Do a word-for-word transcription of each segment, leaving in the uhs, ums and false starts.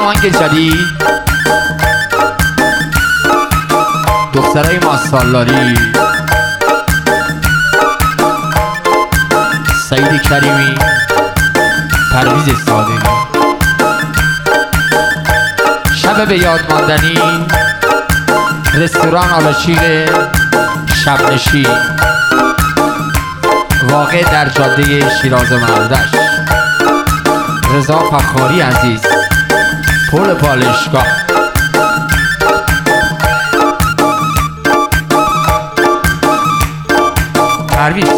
آهنگ جدید دخترای ماستالاری سعید کریمی پرویز صادقی شب به یاد ماندنی رستوران آلاشیر شبنشین واقع در جاده شیراز مردش رضا فخاری عزیز پل پالشگاه پرویز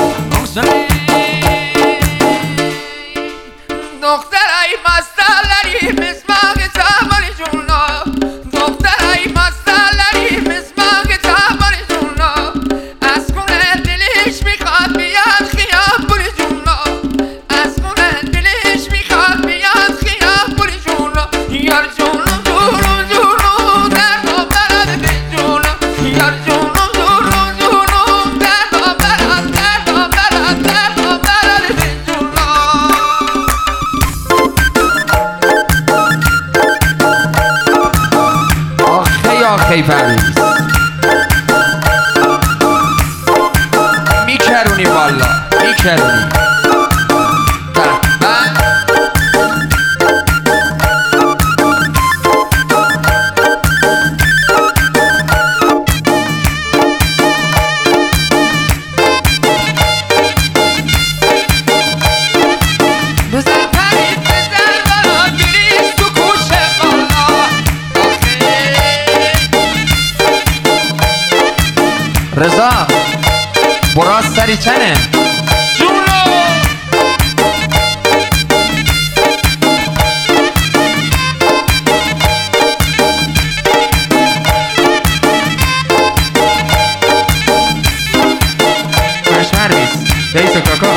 دخترای مستالری مسماق تاباری جونا دخترای مستالری مسماق تاباری جونا از خونه دلش میخواد بیاد خیابونی جونا از خونه دلش میخواد بیاد خیابونی جونا یار جونم جونم جونم در با برد به جونا یار جونم جونم جونم در با برد در با برد در با برد به جونا آخی پرویز میکرونی والا میکرونی رضا براز سری چنه جونو باش پرویز بیسو کاکا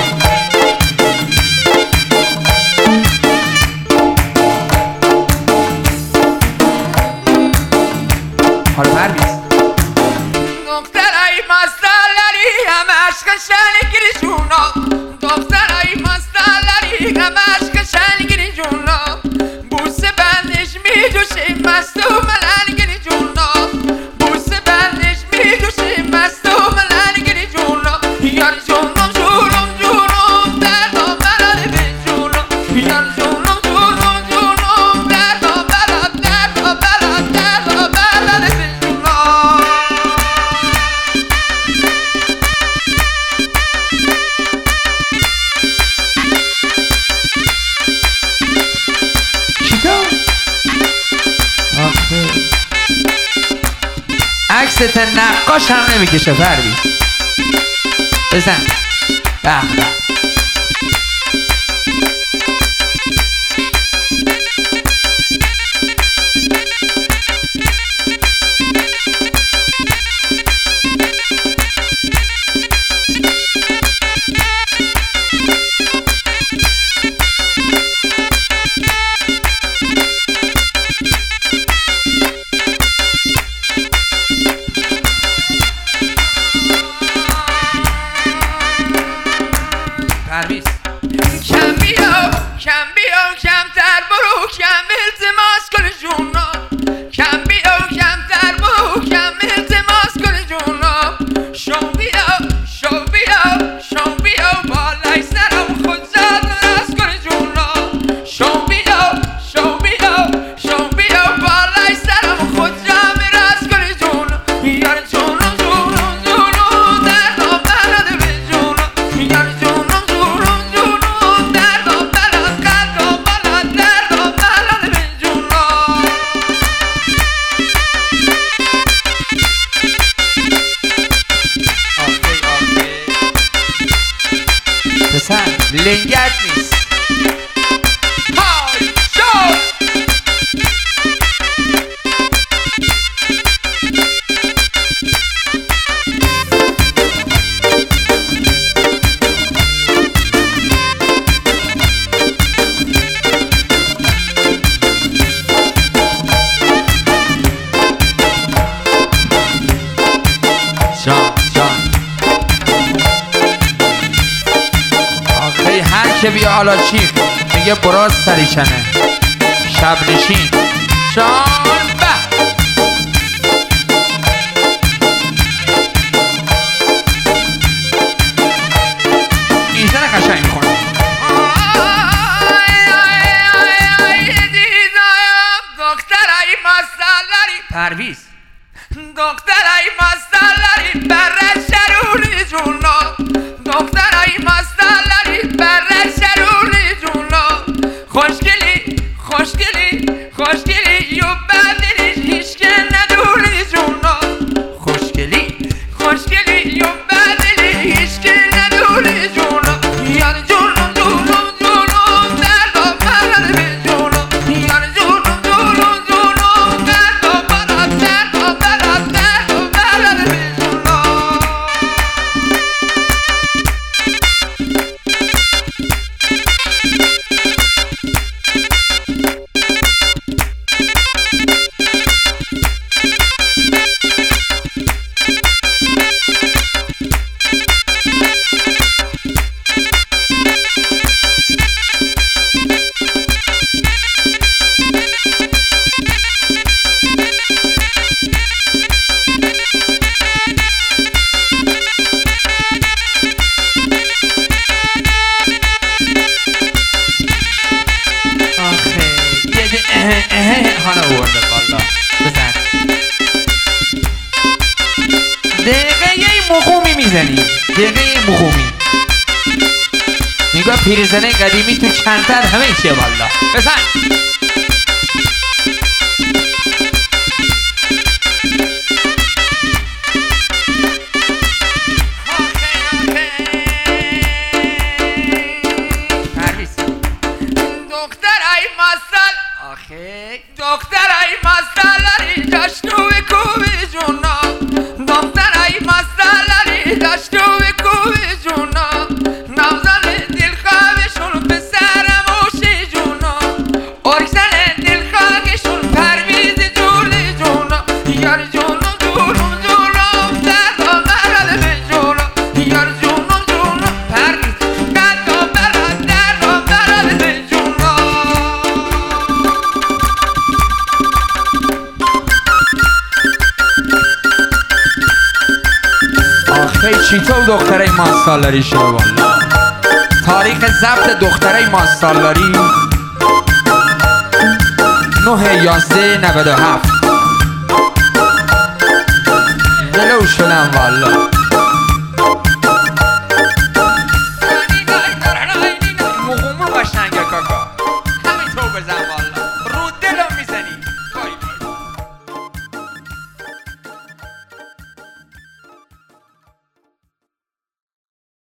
حالا پرویز دخترای مستالری همش قشنگی جونا دخترای مستالری همش قشنگی جونا بوسه بندش میدوشه مست و ملنگی جونا بوسه بندش میدوشه مست و ملنگی جونا یار جونم جونم جونم در با برد به جونا یار جونم جونم جونم در با برد در با برد در با برد به جونا عکست نقاش هم نمیکشه پرویز بزن به به پرویز کم بیا کم بیا کمتر برو کم التماس کن جونا کم بیا کمتر برو کم التماس کن جونا شو بیا شو بیا شو بیا بالای سرم خود زد راست کن جونا شو بیا شو بیا شو بیا بالای سرم خود جام راست کن جونا یار جونم جونم جونم در با برد به جونا یار جونم جونم جونم در با برد قد با برد در با برد به جونا آخی آخی پسر لنگت نیست های شو جان جان آخی هر که بیا آلاچیق میگه براز سریشنه شب نشین شان به اینجا قشنگ میخونم دخترای مسالاری پرویز دخترای مسالاری برای شرونی جونا دخترای مسالاری برای شرونی جونا خوشگلی خوشگلی خوشگلی یو بدلی هیچ که ندونی جونا خوشگلی خوشگلی یو بدلی هیچ که ندونی جونا یعنی جونم جونم جونم درد و برد به جونم یعنی جونم جونم جونم درد و برد درد و برد درد و برد به جونم حالا ورده بالا بزن دقیقه یه مخومی میزنی دقیقه یه مخومی نگاه پیرزنه قدیمی تو چندتر همه ایشه بالا بزن دخترای مسالاری داشتو به کوبی جونا دخترای مسالاری داشتو به کوبی جونا نوزن دل خوابشون به سرموشی جونا ارکزن دل خاکشون پرویز جولی جونا یار جونم جونم جونم درد و مرد به جونا یار جونم جونم پرویز درد و مرد درد و مرد به جونا آخه چیطور دخترای ماستالاری شده والا تاریخ ضبط دخترای ماستالاری نه یازده نود و هفت ولو شدم والا